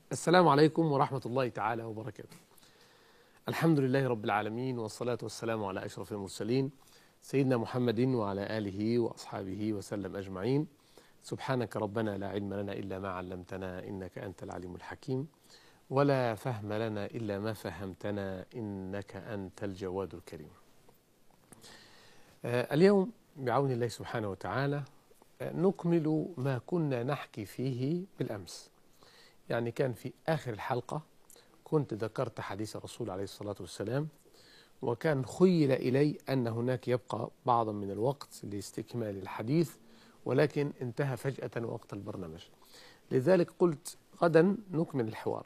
السلام عليكم ورحمة الله تعالى وبركاته. الحمد لله رب العالمين، والصلاة والسلام على أشرف المرسلين سيدنا محمد وعلى آله وأصحابه وسلم أجمعين. سبحانك ربنا لا علم لنا إلا ما علمتنا إنك أنت العليم الحكيم، ولا فهم لنا إلا ما فهمتنا إنك أنت الجواد الكريم. اليوم بعون الله سبحانه وتعالى نكمل ما كنا نحكي فيه بالأمس. يعني كان في آخر الحلقة كنت ذكرت حديث الرسول عليه الصلاة والسلام، وكان خيل إلي أن هناك يبقى بعضا من الوقت لاستكمال الحديث، ولكن انتهى فجأة وقت البرنامج. لذلك قلت غدا نكمل الحوار.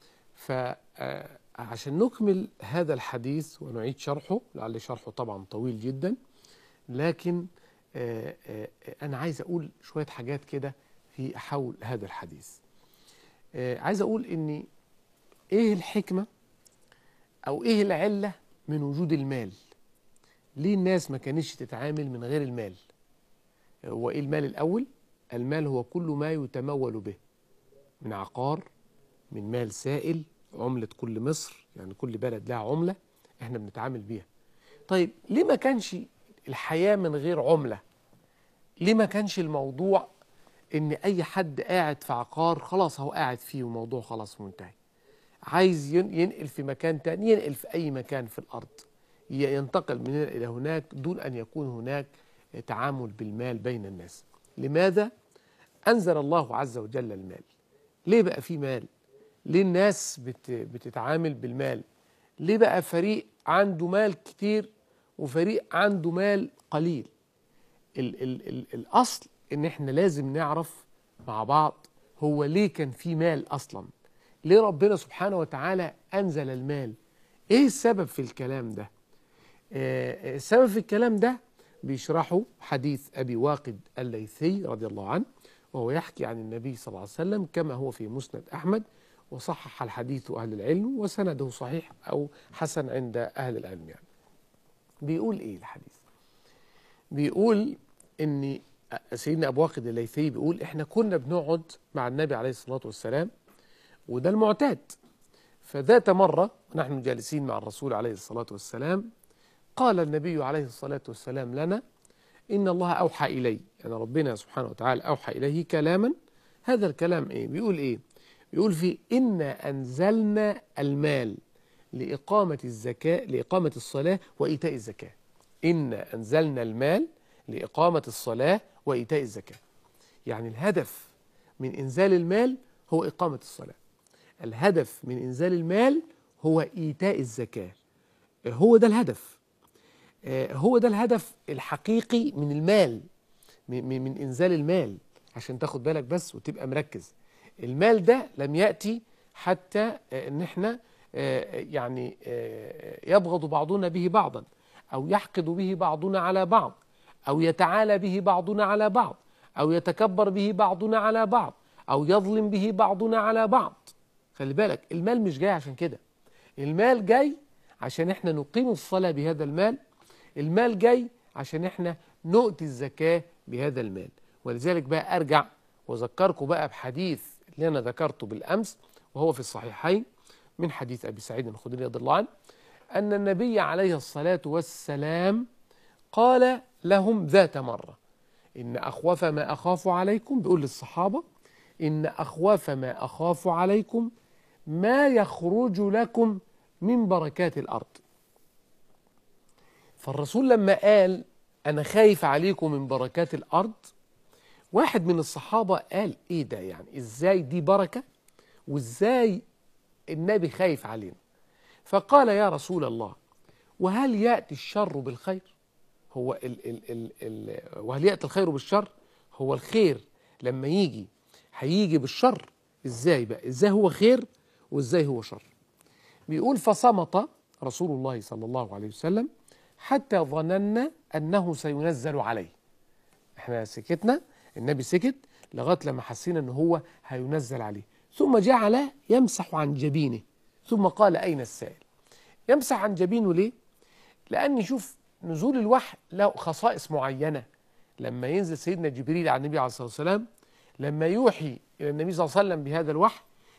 فعشان نكمل هذا الحديث ونعيد شرحه، لعل شرحه طبعا طويل جدا، لكن أنا عايز أقول شوية حاجات كده في حول هذا الحديث. عايز أقول إن إيه الحكمة أو إيه العلة من وجود المال؟ ليه الناس ما كانتش تتعامل من غير المال؟ هو إيه المال الأول؟ المال هو كل ما يتمول به من عقار، من مال سائل، عملة كل مصر، يعني كل بلد لها عملة إحنا بنتعامل بيها. طيب ليه ما كانش الحياة من غير عملة؟ ليه ما كانش الموضوع إن أي حد قاعد في عقار خلاص هو قاعد فيه وموضوع خلاص منتهي، عايز ينقل في مكان تاني ينقل في أي مكان في الأرض، ينتقل من هنا إلى هناك دون أن يكون هناك تعامل بالمال بين الناس؟ لماذا أنزل الله عز وجل المال؟ ليه بقى في مال؟ ليه الناس بتتعامل بالمال؟ ليه بقى فريق عنده مال كتير وفريق عنده مال قليل؟ الأصل إن إحنا لازم نعرف مع بعض هو ليه كان في مال أصلا؟ ليه ربنا سبحانه وتعالى أنزل المال؟ إيه السبب في الكلام ده؟ السبب في الكلام ده بيشرحه حديث أبي واقد الليثي رضي الله عنه، وهو يحكي عن النبي صلى الله عليه وسلم كما هو في مسند أحمد، وصحح الحديث أهل العلم، وسنده صحيح أو حسن عند أهل العلم. يعني بيقول إيه الحديث؟ بيقول إن سيدنا أبو واقد الليثي بيقول إحنا كنا بنقعد مع النبي عليه الصلاة والسلام، وده المعتاد. فذات مرة ونحن جالسين مع الرسول عليه الصلاة والسلام قال النبي عليه الصلاة والسلام لنا: إن الله أوحى إلي، يعني ربنا سبحانه وتعالى أوحى إليه كلاما. هذا الكلام إيه؟ بيقول إيه؟ بيقول فيه: إنا أنزلنا المال لإقامة الزكاة، لإقامة الصلاة وإيتاء الزكاة. إنا أنزلنا المال لإقامة الصلاة وإيتاء الزكاة. يعني الهدف من إنزال المال هو إقامة الصلاة، الهدف من إنزال المال هو إيتاء الزكاة. هو ده الهدف، هو ده الهدف الحقيقي من المال، من إنزال المال. عشان تاخد بالك بس وتبقى مركز، المال ده لم يأتي حتى إن احنا يعني يبغض بعضنا به بعضا، أو يحقد به بعضنا على بعض، أو يتعالى به بعضنا على بعض، أو يتكبر به بعضنا على بعض، أو يظلم به بعضنا على بعض. خلي بالك، المال مش جاي عشان كده. المال جاي عشان احنا نقيم الصلاة بهذا المال، المال جاي عشان احنا نؤتي الزكاة بهذا المال. ولذلك بقى أرجع وذكركم بقى بحديث اللي أنا ذكرته بالأمس، وهو في الصحيحين من حديث أبي سعيد الخدري رضي الله عنه، أن النبي عليه الصلاة والسلام قال لهم ذات مرة: إن أخوف ما أخاف عليكم، بيقول للصحابة: إن أخوف ما أخاف عليكم ما يخرج لكم من بركات الأرض. فالرسول لما قال أنا خايف عليكم من بركات الأرض، واحد من الصحابة قال: إيه ده؟ يعني إزاي دي بركة؟ وإزاي النبي خايف علينا؟ فقال: يا رسول الله، وهل يأتي الشر بالخير؟ هو وهل يأتي الخير بالشر؟ هو الخير لما يجي هيجي بالشر؟ إزاي بقى؟ إزاي هو خير وإزاي هو شر؟ بيقول: فصمت رسول الله صلى الله عليه وسلم حتى ظننا أنه سينزل عليه. احنا سكتنا، النبي سكت لغاية لما حسينا أنه هو هينزل عليه. ثم جعل يمسح عن جبينه، ثم قال: أين السائل؟ يمسح عن جبينه ليه؟ لأن شوف، نزول الوحي له خصائص معينة. لما ينزل سيدنا جبريل على النبي عليه الصلاة والسلام، لما يوحي إلى النبي صلى الله عليه وسلم بهذا الوحي،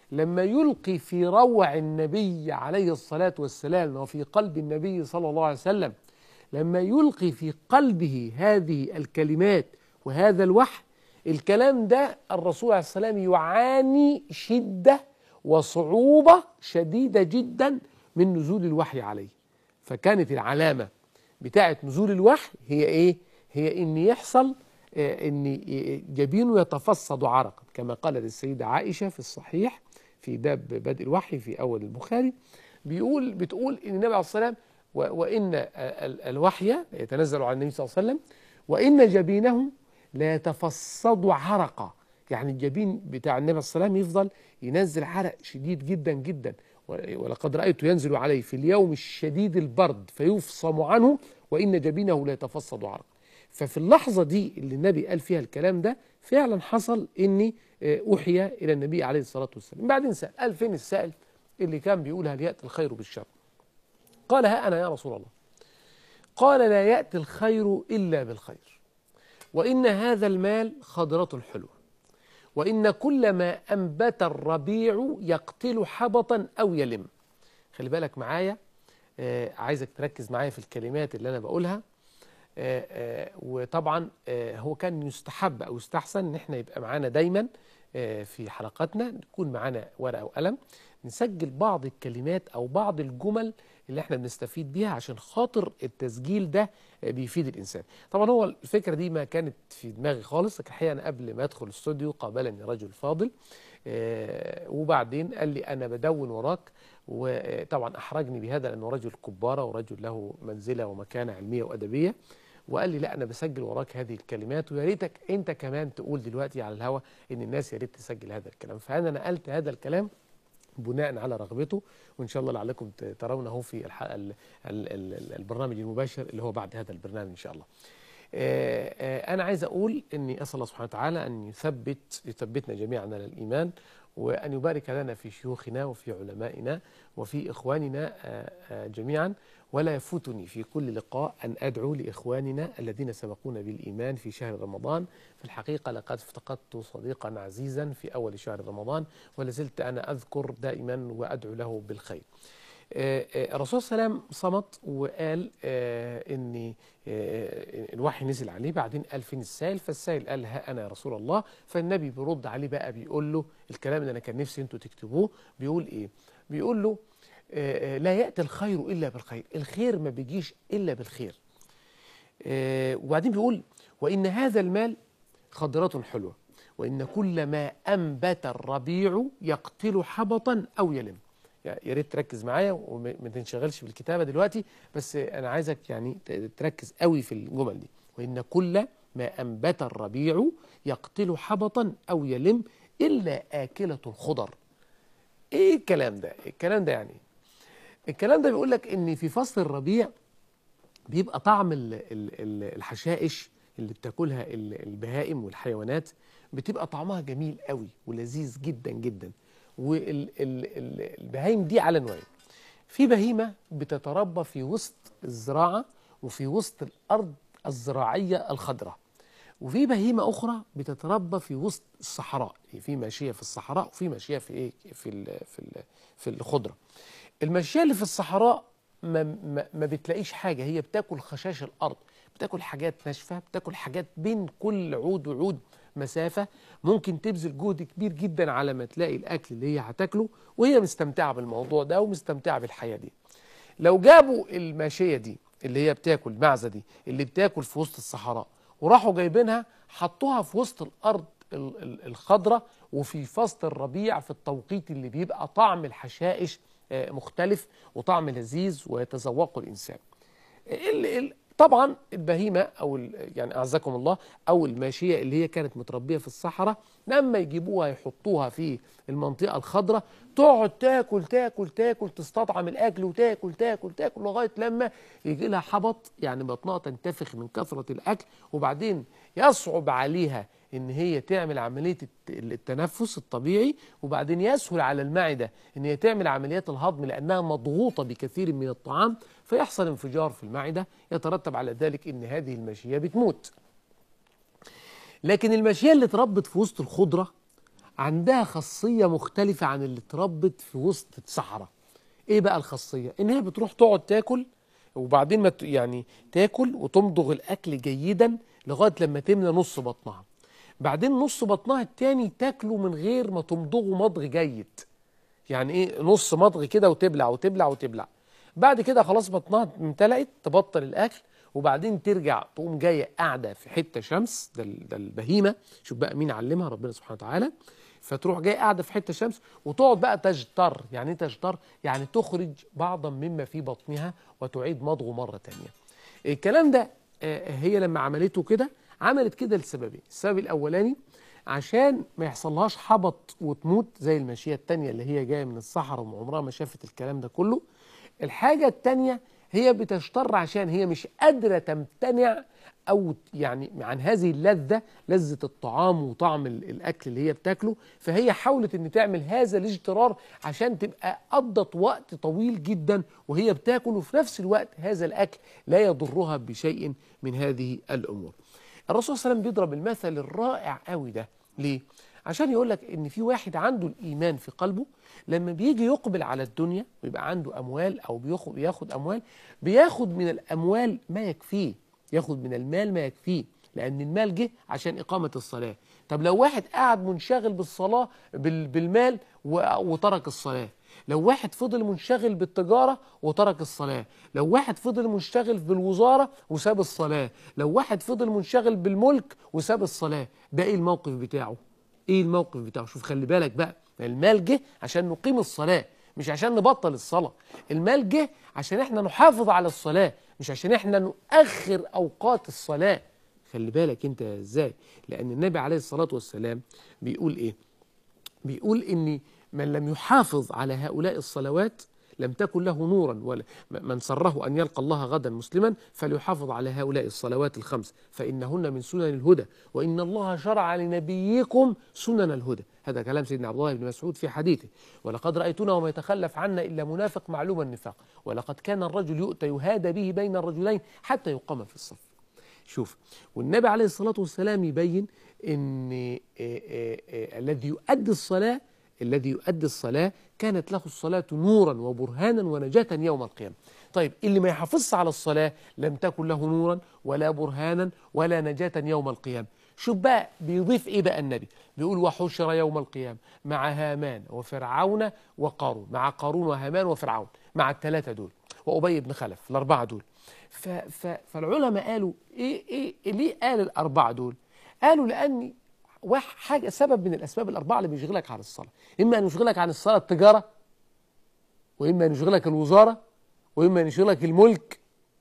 لما يلقي في روع النبي عليه الصلاة والسلام وفي قلب النبي صلى الله عليه وسلم، لما يلقي في قلبه هذه الكلمات وهذا الوحي، الكلام ده الرسول عليه السلام يعاني شدة وصعوبة شديدة جدا من نزول الوحي عليه. فكانت العلامة بتاعة نزول الوحي هي إيه؟ هي إن يحصل إن جبينه يتفصد عرقا، كما قالت السيدة عائشة في الصحيح في باب بدء الوحي في أول البخاري، بتقول إن النبي عليه الصلاة والسلام وإن الوحي يتنزل على النبي صلى الله عليه وسلم وإن جبينه لا يتفصد عرقا، يعني الجبين بتاع النبي صلى الله عليه وسلم يفضل ينزل عرق شديد جدا جدا، ولقد رأيته ينزل عليه في اليوم الشديد البرد فيفصم عنه وإن جبينه لا يتفصد عرقا. ففي اللحظة دي اللي النبي قال فيها الكلام ده فعلا حصل إني أوحي إلى النبي عليه الصلاة والسلام. بعدين سأل، قال فين السائل اللي كان بيقول هل يأتي الخير بالشر؟ قال ها أنا يا رسول الله. قال لا يأتي الخير إلا بالخير، وإن هذا المال خضرة حلوة، وإن كل ما أنبت الربيع يقتل حبطا أو يلم. خلي بالك معايا، عايزك تركز معايا في الكلمات اللي أنا بقولها. وطبعا هو كان يستحب أو يستحسن إن احنا يبقى معانا دايما في حلقاتنا نكون معانا ورقة وقلم نسجل بعض الكلمات أو بعض الجمل اللي احنا بنستفيد بيها، عشان خاطر التسجيل ده بيفيد الإنسان. طبعا هو الفكرة دي ما كانت في دماغي خالص، لكن الحقيقة أنا قبل ما أدخل الاستوديو قابلني رجل فاضل وبعدين قال لي أنا بدون وراك، وطبعا أحرجني بهذا لأنه رجل كبارة ورجل له منزلة ومكانة علمية وأدبية، وقال لي لا أنا بسجل وراك هذه الكلمات، ويا ريتك أنت كمان تقول دلوقتي على الهواء إن الناس يا ريت تسجل هذا الكلام. فأنا نقلت هذا الكلام بناء على رغبته، وإن شاء الله لعلكم ترونه في البرنامج المباشر اللي هو بعد هذا البرنامج إن شاء الله. أنا عايز أقول إني أسأل الله سبحانه وتعالى أن يثبتنا جميعا على الإيمان، وأن يبارك لنا في شيوخنا وفي علمائنا وفي إخواننا جميعا. ولا يفوتني في كل لقاء أن أدعو لإخواننا الذين سبقونا بالإيمان في شهر رمضان. في الحقيقة لقد افتقدت صديقا عزيزا في أول شهر رمضان، ولازلت أنا أذكر دائما وأدعو له بالخير. الرسول صلى الله عليه وسلم صمت وقال إن الوحي نزل عليه، بعدين قال فين السائل؟ فالسائل قال ها أنا يا رسول الله. فالنبي بيرد عليه بقى بيقول له الكلام اللي أنا كان نفسي أنتوا تكتبوه. بيقول إيه؟ بيقول له لا يأتي الخير إلا بالخير، الخير ما بيجيش إلا بالخير. وبعدين بيقول وإن هذا المال خضرة حلوة، وإن كل ما أنبت الربيع يقتل حبطا أو يلم. يا ريت تركز معايا وما تنشغلش بالكتابة دلوقتي، بس أنا عايزك يعني تركز قوي في الجمل دي. وإن كل ما أنبت الربيع يقتل حبطا أو يلم إلا آكلة الخضر. إيه الكلام ده؟ الكلام ده يعني الكلام ده بيقول لك إن في فصل الربيع بيبقى طعم الحشائش اللي بتاكلها البهائم والحيوانات بتبقى طعمها جميل قوي ولذيذ جدا جدا. والبهائم دي على نوعين، في بهيمة بتتربى في وسط الزراعة وفي وسط الأرض الزراعية الخضراء، وفي بهيمة أخرى بتتربى في وسط الصحراء، في ماشية في الصحراء وفي ماشية في إيه في الخضرة. الماشية اللي في الصحراء ما بتلاقيش حاجة، هي بتاكل خشاش الأرض، بتاكل حاجات ناشفة، بتاكل حاجات بين كل عود وعود مسافة، ممكن تبذل جهد كبير جدا على ما تلاقي الأكل اللي هي هتاكله، وهي مستمتعة بالموضوع ده ومستمتعة بالحياة دي. لو جابوا الماشية دي اللي هي بتاكل المعزة دي اللي بتاكل في وسط الصحراء وراحوا جايبينها حطوها في وسط الأرض الخضراء وفي فصل الربيع في التوقيت اللي بيبقى طعم الحشائش مختلف وطعم لذيذ ويتذوقه الإنسان. طبعا البهيمة أو يعني أعزكم الله أو الماشية اللي هي كانت متربية في الصحراء لما يجيبوها يحطوها في المنطقة الخضراء تقعد تاكل تاكل تاكل تستطعم الأكل وتاكل تاكل تاكل لغاية لما يجي لها حبط، يعني بطنها تنتفخ من كثرة الأكل، وبعدين يصعب عليها إن هي تعمل عملية التنفس الطبيعي، وبعدين يسهل على المعدة إن هي تعمل عمليات الهضم لأنها مضغوطة بكثير من الطعام، فيحصل انفجار في المعدة يترتب على ذلك إن هذه الماشية بتموت. لكن الماشية اللي اتربت في وسط الخضرة عندها خاصية مختلفة عن اللي اتربت في وسط الصحراء. ايه بقى الخاصية؟ ان هي بتروح تقعد تاكل، وبعدين ما يعني تاكل وتمضغ الاكل جيدا لغاية لما تملى نص بطنها، بعدين نص بطنها التاني تاكله من غير ما تمضغه مضغ جيد. يعني ايه نص مضغ كده وتبلع وتبلع وتبلع، بعد كده خلاص بطنها امتلأت تبطل الاكل، وبعدين ترجع تقوم جايه قاعده في حته شمس. ده البهيمه، شوف بقى مين علمها، ربنا سبحانه وتعالى. فتروح جايه قاعده في حته شمس وتقعد بقى تجتر. يعني ايه تجتر؟ يعني تخرج بعضا مما في بطنها وتعيد مضغه مره تانيه. الكلام ده هي لما عملته كده عملت كده لسببين. السبب الاولاني عشان ما يحصلهاش حبط وتموت زي الماشيه التانيه اللي هي جايه من الصحراء وعمرها ما شافت الكلام ده كله. الحاجه التانيه هي بتشتر عشان هي مش قادرة تمتنع أو يعني عن هذه اللذة، لذة الطعام وطعم الأكل اللي هي بتاكله، فهي حاولت أن تعمل هذا الاجترار عشان تبقى قضت وقت طويل جدا وهي بتاكل، وفي نفس الوقت هذا الأكل لا يضرها بشيء من هذه الأمور. الرسول صلى الله عليه وسلم بيضرب المثل الرائع قوي ده ليه؟ عشان يقول لك ان في واحد عنده الايمان في قلبه، لما بيجي يقبل على الدنيا ويبقى عنده اموال او بياخد اموال، بياخد من الاموال ما يكفيه، ياخد من المال ما يكفيه، لان المال جه عشان اقامه الصلاه. طب لو واحد قاعد منشغل بالصلاه بالمال وترك الصلاه، لو واحد فضل منشغل بالتجارة وترك الصلاة، لو واحد فضل منشغل بالوزارة وساب الصلاة، لو واحد فضل منشغل بالملك وساب الصلاة، ده ايه الموقف بتاعه؟ ايه الموقف بتاعه؟ شوف خلي بالك بقى، المال جه عشان نقيم الصلاة مش عشان نبطل الصلاة. المال جه عشان احنا نحافظ على الصلاة مش عشان احنا نؤخر اوقات الصلاة. خلي بالك انت ازاي، لان النبي عليه الصلاة والسلام بيقول ايه؟ بيقول إن من لم يحافظ على هؤلاء الصلوات لم تكن له نورا، ولا من سره أن يلقى الله غدا مسلما فليحافظ على هؤلاء الصلوات الخمس فإنهن من سنن الهدى وإن الله شرع لنبيكم سنن الهدى. هذا كلام سيدنا عبد الله بن مسعود في حديثه. ولقد رأيتنا وما يتخلف عنا إلا منافق معلوم النفاق ولقد كان الرجل يؤتى يهادى به بين الرجلين حتى يقام في الصف. شوف، والنبي عليه الصلاة والسلام يبين ان الذي يؤدي الصلاة كانت له الصلاة نورا وبرهانا ونجاة يوم القيامة. طيب اللي ما يحافظش على الصلاة لم تكن له نورا ولا برهانا ولا نجاة يوم القيامة. شوف بقى بيضيف ايه بقى النبي؟ بيقول وحشر يوم القيامة مع هامان وفرعون وقارون، مع قارون وهامان وفرعون، مع الثلاثة دول وأبي بن خلف، الأربعة دول. فالعلماء قالوا ايه ليه قال الأربعة دول؟ قالوا لأن حاجة سبب من الأسباب الأربعة اللي بيشغلك عن الصلاة، إما أن يشغلك عن الصلاة التجارة، وإما أن يشغلك الوزارة، وإما أن يشغلك الملك،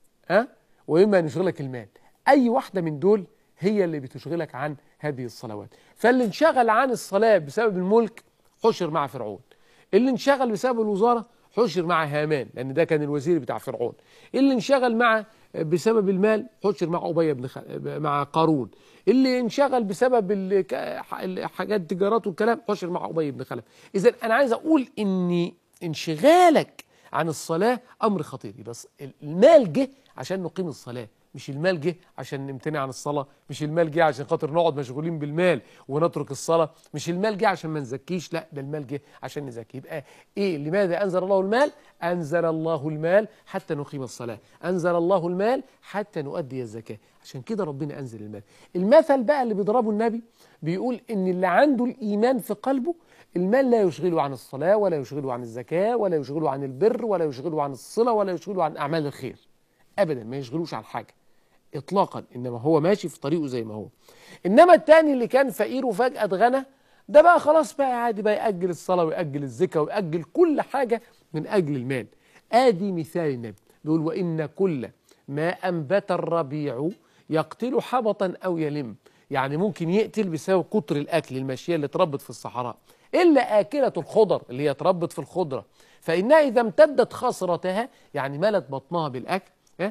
وإما أن يشغلك المال. أي واحدة من دول هي اللي بتشغلك عن هذه الصلوات. فاللي انشغل عن الصلاة بسبب الملك حشر مع فرعون، اللي انشغل بسبب الوزارة حشر مع هامان لأن ده كان الوزير بتاع فرعون، اللي انشغل بسبب المال حشر مع أبي بن مع قارون، اللي انشغل بسبب الحاجات التجارات والكلام حشر مع أبي بن خلف. إذا أنا عايز أقول إن انشغالك عن الصلاة أمر خطير. بس المال جه عشان نقيم الصلاة، مش المال جه عشان نمتنع عن الصلاة، مش المال جه عشان خاطر نقعد مشغولين بالمال ونترك الصلاة، مش المال جه عشان ما نزكيش، لا ده المال جه عشان نزكي. يبقى ايه؟ لماذا انزل الله المال؟ انزل الله المال حتى نقيم الصلاة، انزل الله المال حتى نؤدي الزكاة، عشان كده ربنا انزل المال. المثل بقى اللي بيضربه النبي بيقول ان اللي عنده الايمان في قلبه المال لا يشغله عن الصلاة ولا يشغله عن الزكاة ولا يشغله عن البر ولا يشغله عن الصلة ولا يشغله عن اعمال الخير، ابدا ما يشغلوش عن حاجة اطلاقا، انما هو ماشي في طريقه زي ما هو. انما التاني اللي كان فقير وفجأة اتغنى، ده بقى خلاص بقى عادي بقى يأجل الصلاة ويأجل الزكاة ويأجل كل حاجة من اجل المال. ادي مثال النبي بيقول وان كل ما انبت الربيع يقتل حبطا او يلم، يعني ممكن يقتل بسبب كتر الاكل، الماشية اللي اتربت في الصحراء، الا اكلة الخضر اللي هي اتربت في الخضرة فانها اذا امتدت خاصرتها يعني ملت بطنها بالاكل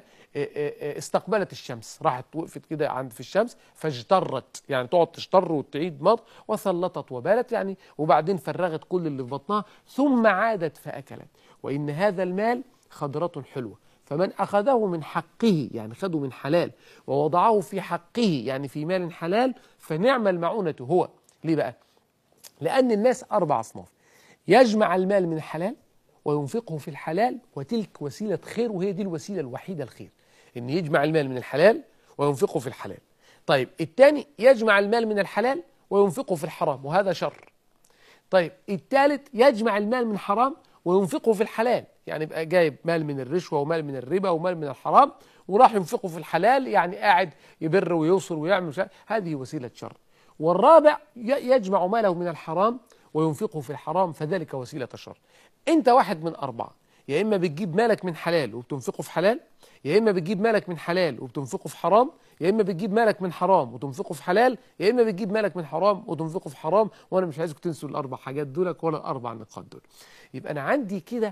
استقبلت الشمس، راحت وقفت كده عند في الشمس فاجترت، يعني تقعد تشتر وتعيد مضغ، وثلطت وبالت يعني، وبعدين فرغت كل اللي في بطنها ثم عادت فأكلت. وإن هذا المال خضرة حلوة فمن أخذه من حقه يعني خده من حلال ووضعه في حقه يعني في مال حلال فنعم المعونة هو. ليه بقى؟ لأن الناس 4 أصناف: يجمع المال من الحلال وينفقه في الحلال، وتلك وسيلة خير، وهي دي الوسيلة الوحيدة الخير، إن يجمع المال من الحلال وينفقه في الحلال. طيب الثاني يجمع المال من الحلال وينفقه في الحرام، وهذا شر. طيب الثالث يجمع المال من حرام وينفقه في الحلال، يعني يبقى جايب مال من الرشوة ومال من الربا ومال من الحرام وراح ينفقه في الحلال، يعني قاعد يبر ويوصل ويعمل هذه وسيلة شر. والرابع يجمع ماله من الحرام وينفقه في الحرام، فذلك وسيلة شر. انت واحد من 4: يا إما بتجيب مالك من حلال وبتنفقه في حلال، يا إما بتجيب مالك من حلال وبتنفقه في حرام، يا إما بتجيب مالك من حرام وتنفقه في حلال، يا إما بتجيب مالك من حرام وتنفقه في حرام. وأنا مش عايزك تنسوا ال4 حاجات دولك ولا ال4 نقاط دول. يبقى أنا عندي كده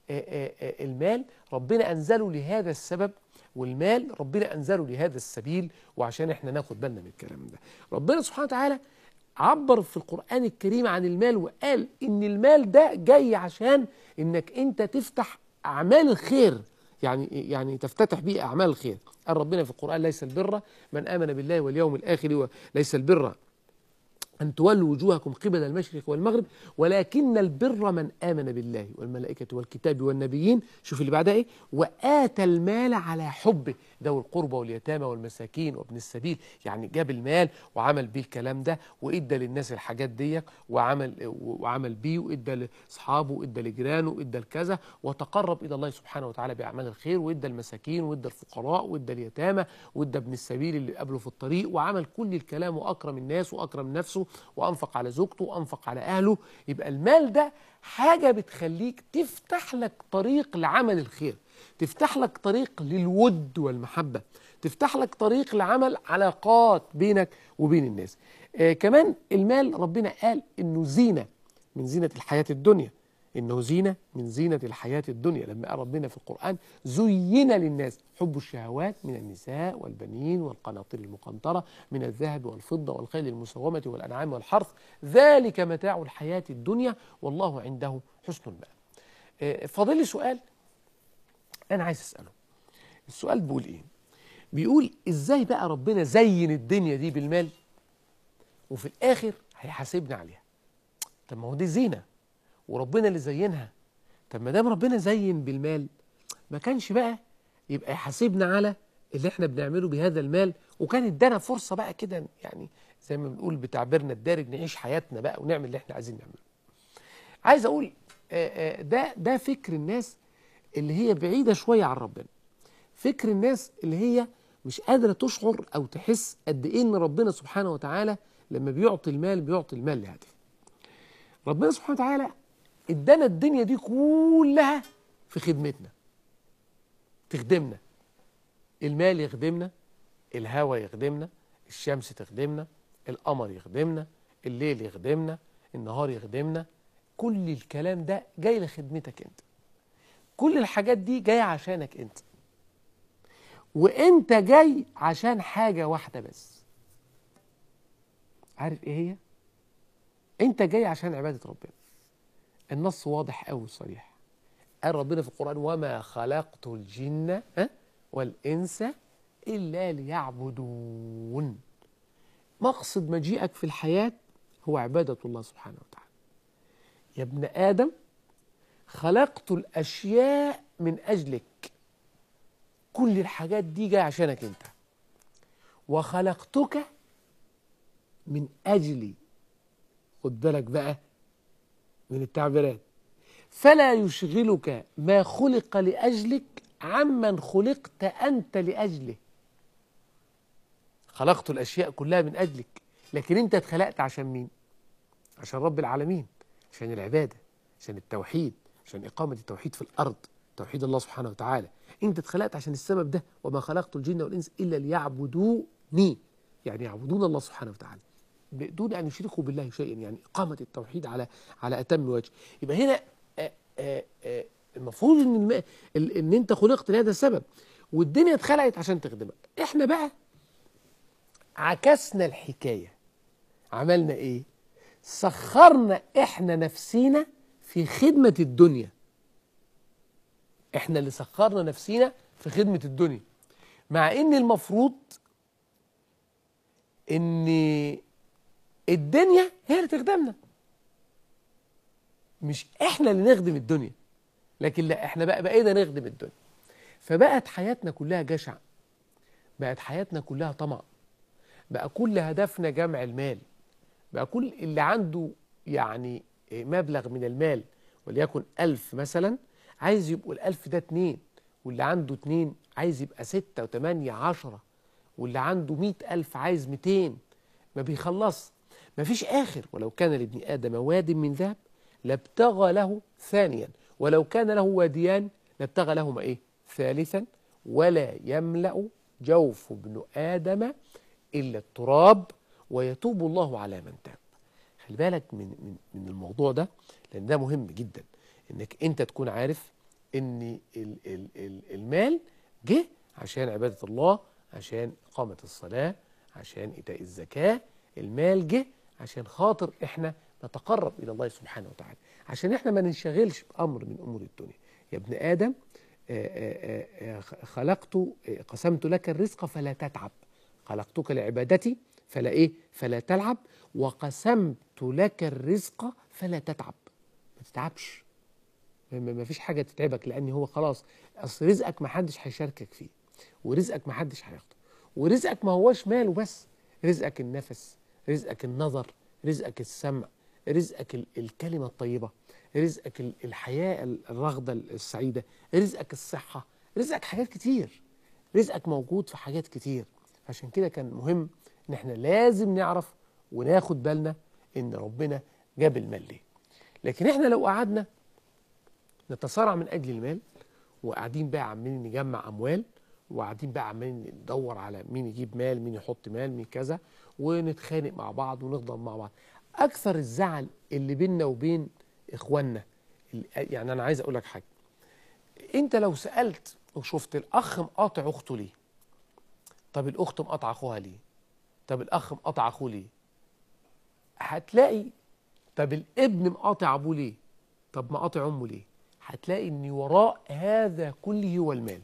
المال ربنا أنزله لهذا السبب، والمال ربنا أنزله لهذا السبيل، وعشان احنا ناخد بالنا من الكلام ده. ربنا سبحانه وتعالى عبر في القرآن الكريم عن المال وقال إن المال ده جاي عشان إنك أنت تفتح أعمال الخير، يعني تفتتح به أعمال الخير. قال ربنا في القرآن: ليس البر من آمن بالله واليوم الآخر، وليس البر أن تولوا وجوهكم قبل المشرق والمغرب، ولكن البر من آمن بالله والملائكة والكتاب والنبيين. شوف اللي بعدها إيه: وآتى المال على حبه ذوي القربى واليتامى والمساكين وابن السبيل. يعني جاب المال وعمل بيه الكلام ده، وإدى للناس الحاجات دي، وعمل بيه، وإدى لأصحابه، وإدى لجيرانه، وإدى لكذا، وتقرب إلى الله سبحانه وتعالى بأعمال الخير، وإدى المساكين، وإدى الفقراء، وإدى اليتامى، وإدى ابن السبيل اللي قابله في الطريق، وعمل كل الكلام، وأكرم الناس وأكرم نفسه، وأنفق على زوجته وأنفق على أهله. يبقى المال ده حاجة بتخليك تفتح لك طريق لعمل الخير، تفتح لك طريق للود والمحبة، تفتح لك طريق لعمل علاقات بينك وبين الناس. كمان المال ربنا قال إنه زينة من زينة الحياة الدنيا، إنه زينة من زينة الحياة الدنيا. لما قال ربنا في القرآن: زين للناس حب الشهوات من النساء والبنين والقناطير المقنطرة من الذهب والفضة والخيل المسومة والأنعام والحرث، ذلك متاع الحياة الدنيا والله عنده حسن المآب. فاضل لي سؤال أنا عايز أسأله. السؤال بيقول إيه؟ بيقول: إزاي بقى ربنا زين الدنيا دي بالمال وفي الآخر هيحاسبنا عليها؟ طب ما هو دي زينة وربنا اللي زينها. طب ما دام ربنا زين بالمال، ما كانش بقى يبقى يحاسبنا على اللي احنا بنعمله بهذا المال، وكان ادانا فرصة بقى كده، يعني زي ما بنقول بتعبيرنا الدارج، نعيش حياتنا بقى ونعمل اللي احنا عايزين نعمله. عايز اقول ده فكر الناس اللي هي بعيدة شوية عن ربنا، فكر الناس اللي هي مش قادرة تشعر أو تحس قد إيه إن ربنا سبحانه وتعالى لما بيعطي المال لهدف. ربنا سبحانه وتعالى ادانا الدنيا دي كلها في خدمتنا، تخدمنا. المال يخدمنا، الهواء يخدمنا، الشمس تخدمنا، القمر يخدمنا، الليل يخدمنا، النهار يخدمنا. كل الكلام ده جاي لخدمتك انت، كل الحاجات دي جاية عشانك انت، وانت جاي عشان حاجة واحدة بس. عارف ايه هي؟ انت جاي عشان عبادة ربنا. النص واضح قوي صريح. قال ربنا في القرآن: وما خلقت الجن والإنس إلا ليعبدون. مقصد مجيئك في الحياة هو عبادة الله سبحانه وتعالى. يا ابن آدم، خلقت الأشياء من أجلك. كل الحاجات دي جاية عشانك انت. وخلقتك من أجلي. خد بالك بقى من التعبيرات. فلا يشغلك ما خلق لأجلك عمن خلقت أنت لأجله. خلقت الأشياء كلها من أجلك، لكن أنت اتخلقت عشان مين؟ عشان رب العالمين، عشان العبادة، عشان التوحيد، عشان إقامة التوحيد في الأرض، توحيد الله سبحانه وتعالى. أنت اتخلقت عشان السبب ده. وما خلقت الجن والإنس إلا ليعبدوني، يعني يعبدون الله سبحانه وتعالى بدون أن يشركوا بالله شيئا، يعني إقامة التوحيد على أتم وجه. يبقى هنا المفروض ان انت خلقت لهذا السبب، والدنيا اتخلقت عشان تخدمك. احنا بقى عكسنا الحكاية. عملنا ايه؟ سخرنا احنا نفسينا في خدمة الدنيا. احنا اللي سخرنا نفسينا في خدمة الدنيا، مع ان المفروض ان الدنيا هي اللي تخدمنا. مش احنا اللي نخدم الدنيا، لكن لا، احنا بقينا نخدم الدنيا. فبقت حياتنا كلها جشع، بقت حياتنا كلها طمع، بقى كل هدفنا جمع المال، بقى كل اللي عنده يعني مبلغ من المال وليكن 1000 مثلا، عايز يبقوا ال1000 ده 2، واللي عنده 2 عايز يبقى 6 و8 10، واللي عنده 100,000 عايز 200، ما بيخلص، ما فيش آخر. ولو كان لابن آدم واد من ذهب لابتغى له ثانيا، ولو كان له واديان لابتغى لهما إيه؟ ثالثا، ولا يملأ جوف ابن آدم إلا التراب ويتوب الله على من تاب. خلي بالك من الموضوع ده، لأن ده مهم جدا، إنك أنت تكون عارف إن المال جه عشان عبادة الله، عشان إقامة الصلاة، عشان إيتاء الزكاة. المال جه عشان خاطر إحنا نتقرب إلى الله سبحانه وتعالى، عشان إحنا ما ننشغلش بأمر من أمور الدنيا. يا ابن آدم قسمت لك الرزق فلا تتعب، خلقتك لعبادتي فلا إيه؟ فلا تلعب، وقسمت لك الرزق فلا تتعب، ما تتعبش، ما فيش حاجة تتعبك، لأن هو خلاص أصل رزقك ما حدش هيشاركك فيه، ورزقك ما حدش هياخده، ورزقك ما هوش مال وبس، رزقك النفس، رزقك النظر، رزقك السمع، رزقك الكلمة الطيبة، رزقك الحياة الرغدة السعيدة، رزقك الصحة، رزقك حاجات كتير، رزقك موجود في حاجات كتير. عشان كده كان مهم ان احنا لازم نعرف وناخد بالنا ان ربنا جاب المال ليه. لكن احنا لو قعدنا نتصارع من اجل المال، وقاعدين بقى عمالين نجمع اموال، وقاعدين بقى عمالين ندور على مين يجيب مال، مين يحط مال، مين كذا، ونتخانق مع بعض ونغضب مع بعض، اكثر الزعل اللي بيننا وبين اخواننا. يعني انا عايز اقول لك حاجه، انت لو سالت وشفت الاخ مقاطع اخته ليه، طب الاخت مقاطعه اخوها ليه، طب الاخ مقاطع اخوه ليه، هتلاقي طب الابن مقاطع ابوه ليه، طب مقاطع امه ليه، هتلاقي ان وراء هذا كله هو المال.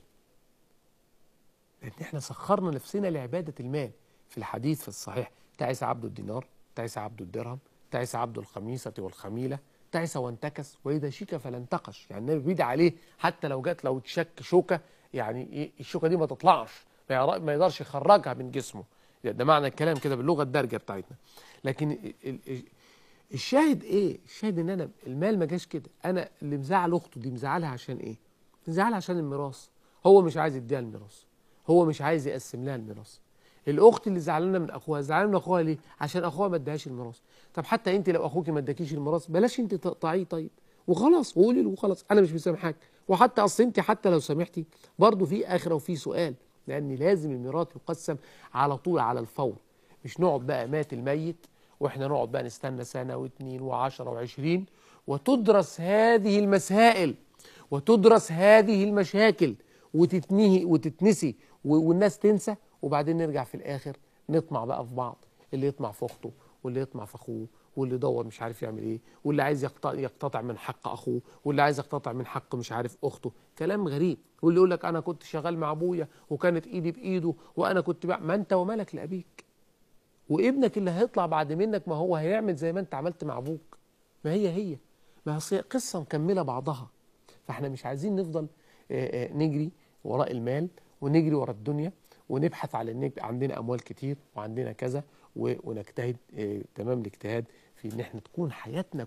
لان احنا سخرنا نفسنا لعباده المال. في الحديث في الصحيح: تعس عبد الدينار، تعس عبد الدرهم، تعس عبد الخميسة والخميلة، تعس وانتكس، وإذا شيك فلا انتقش. يعني النبي بيدعي عليه حتى لو جات لو تشك شوكة، يعني إيه الشوكة دي ما تطلعش، ما يقدرش يخرجها من جسمه. ده معنى الكلام كده باللغة الدارجة بتاعتنا. لكن الشاهد ايه؟ الشاهد ان انا المال ما جاش كده. انا اللي مزعل اخته دي مزعلها عشان ايه؟ مزعلها عشان الميراث. هو مش عايز يديها الميراث، هو مش عايز يقسم لها الميراث. الاخت اللي زعلانه من اخوها، زعلانه من اخوها ليه؟ عشان اخوها ما اداهاش الميراث. طب حتى انت لو اخوك ما اداكيش الميراث بلاش انت تقطعيه طيب، وخلاص، وقولي له وخلاص انا مش مسامحاك. وحتى اصل انت حتى لو سامحتي برضه في اخره وفي سؤال، لان لازم الميراث يقسم على طول على الفور. مش نقعد بقى مات الميت واحنا نقعد بقى نستنى سنه واثنين وعشرة وعشرين، وتدرس هذه المسائل وتدرس هذه المشاكل وتتنهي وتتنسي والناس تنسى، وبعدين نرجع في الاخر نطمع بقى في بعض، اللي يطمع في اخته واللي يطمع في اخوه، واللي يدور مش عارف يعمل ايه، واللي عايز يقتطع من حق اخوه، واللي عايز يقتطع من حق مش عارف اخته. كلام غريب. واللي يقول لك انا كنت شغال مع ابويا وكانت ايدي بايده وانا كنت ما انت ومالك لابيك، وابنك اللي هيطلع بعد منك ما هو هيعمل زي ما انت عملت مع ابوك. ما هي ما هي قصه مكمله بعضها. فاحنا مش عايزين نفضل نجري وراء المال ونجري وراء الدنيا ونبحث على ان عندنا اموال كتير وعندنا كذا، ونجتهد تمام الاجتهاد في ان احنا تكون حياتنا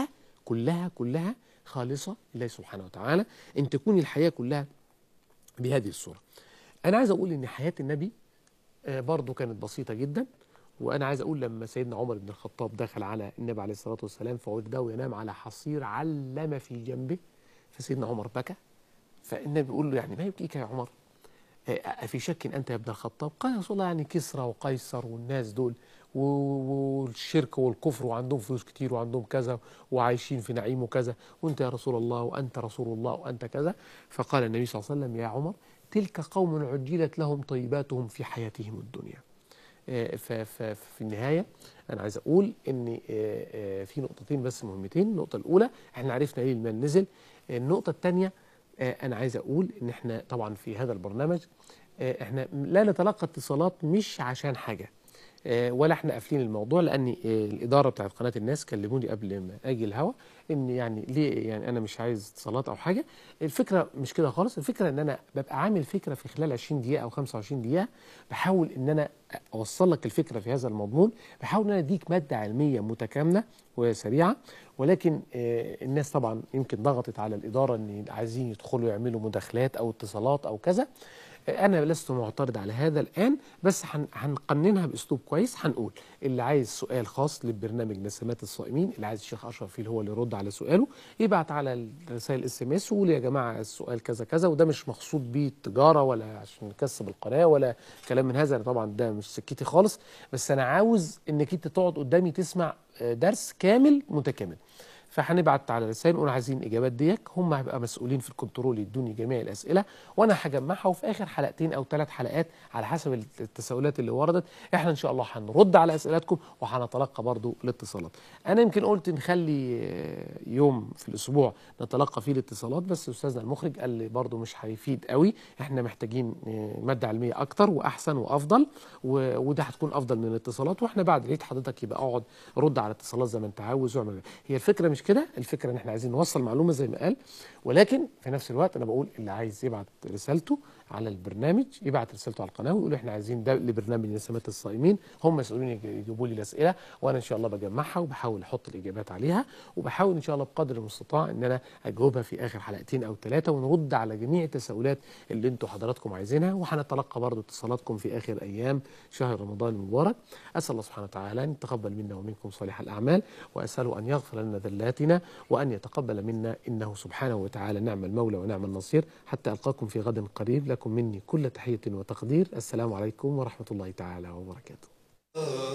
كلها خالصه لله سبحانه وتعالى، ان تكون الحياه كلها بهذه الصوره. انا عايز اقول ان حياه النبي برضو كانت بسيطه جدا. وانا عايز اقول لما سيدنا عمر بن الخطاب دخل على النبي عليه الصلاه والسلام فوجده ينام على حصير علم في جنبه، فسيدنا عمر بكى. فالنبي بيقول له يعني ما يبكيك يا عمر؟ أفي شك أنت يا ابن الخطاب؟ قال يا رسول الله يعني كسرى وقيصر والناس دول والشرك والكفر وعندهم فلوس كتير وعندهم كذا وعايشين في نعيم وكذا، وأنت يا رسول الله وأنت رسول الله وأنت كذا. فقال النبي صلى الله عليه وسلم: يا عمر تلك قوم عجلت لهم طيباتهم في حياتهم الدنيا. ففي النهاية أنا عايز أقول إن في نقطتين بس مهمتين. النقطة الأولى إحنا عرفنا ليه المال نزل. النقطة الثانية أنا عايز أقول إن إحنا طبعا في هذا البرنامج إحنا لا نتلقى اتصالات مش عشان حاجة، ولا احنا قافلين الموضوع، لان الاداره بتاعت قناه الناس كلموني قبل ما اجي الهوا ان يعني ليه يعني انا مش عايز اتصالات او حاجه. الفكره مش كده خالص، الفكره ان انا ببقى عامل فكره في خلال 20 دقيقه او 25 دقيقه، بحاول ان انا اوصل لك الفكره في هذا المضمون، بحاول ان انا اديك ماده علميه متكامله وسريعه. ولكن الناس طبعا يمكن ضغطت على الاداره ان عايزين يدخلوا يعملوا مداخلات او اتصالات او كذا. أنا لست معترض على هذا الآن، بس هنقننها بأسلوب كويس. هنقول اللي عايز سؤال خاص للبرنامج نسمات الصائمين، اللي عايز الشيخ أشرف فيل هو اللي يرد على سؤاله، يبعت على رسائل SMS ويقول يا جماعة السؤال كذا كذا، وده مش مقصود بيه التجارة ولا عشان نكسب القناة ولا كلام من هذا. أنا طبعا ده مش سكتي خالص، بس أنا عاوز إنك أنت تقعد قدامي تسمع درس كامل متكامل. فهنبعت على رسائل نقول عايزين اجابات ديك، هم هيبقى مسؤولين في الكنترول يدوني جميع الاسئله، وانا هجمعها، وفي اخر حلقتين او 3 حلقات على حسب التساؤلات اللي وردت احنا ان شاء الله هنرد على اسئلتكم، وهنتلقى برضو الاتصالات. انا يمكن قلت نخلي يوم في الاسبوع نتلقى فيه الاتصالات، بس استاذنا المخرج قال لي برضو مش هيفيد قوي، احنا محتاجين ماده علميه اكتر واحسن وافضل، وده هتكون افضل من الاتصالات. واحنا بعد العيد حضرتك يبقى اقعد رد على الاتصالات زي ما انت عاوز واعمل. هي الفكره مش كده، الفكره ان احنا عايزين نوصل معلومه زي ما قال، ولكن في نفس الوقت انا بقول اللي عايز يبعت رسالته على البرنامج يبعت رسالته على القناه ويقول احنا عايزين ده لبرنامج نسمات الصائمين، هم مسؤولين يجيبوا لي الاسئله، وانا ان شاء الله بجمعها وبحاول احط الاجابات عليها، وبحاول ان شاء الله بقدر المستطاع ان انا اجاوبها في اخر حلقتين او 3، ونرد على جميع التساؤلات اللي انتم حضراتكم عايزينها، وهنتلقى برضه اتصالاتكم في اخر ايام شهر رمضان المبارك. اسال الله سبحانه وتعالى ان يتقبل منا ومنكم صالح الاعمال، واساله ان يغفر لنا ذلاتنا وأن يتقبل منا، إنه سبحانه وتعالى نعم المولى ونعم النصير. حتى ألقاكم في غد قريب، لكم مني كل تحية وتقدير. السلام عليكم ورحمة الله تعالى وبركاته.